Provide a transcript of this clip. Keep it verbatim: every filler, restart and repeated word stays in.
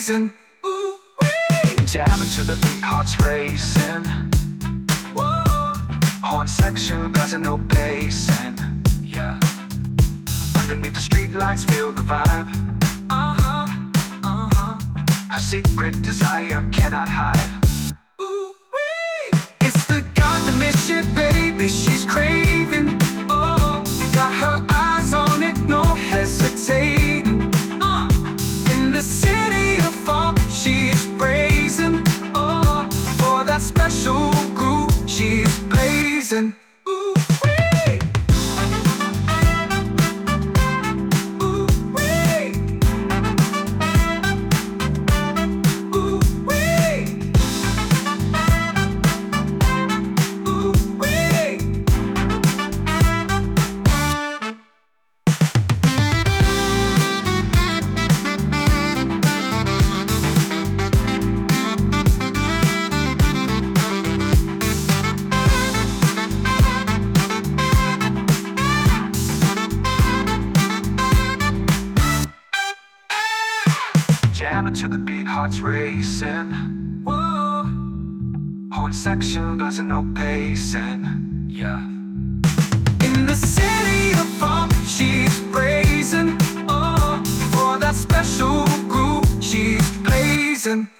blazing. Ooh, wee. Jamming to the beat, hearts racing. Whoa. Horn section, buzzing, no pacing. Yeah. Underneath the street lights, feel the vibe. Uh-huh, uh-huh. A secret desire cannot hide. Ooh, wee. It's the goddamn shit, baby, she's craving. Oh, got her eyes on it, no hesitating. Uh, in the city of funk, she's brazen. Oh, for that special groove, she's blazing. Ooh, wee. Ooh, wee. Ooh, wee. Ooh, wee. Jamming to the beat, hearts racing. Whoa. Horn section, buzzing, no pacing. Yeah. In the city of funk, she's brazen. Oh, for that special groove, she's blazing.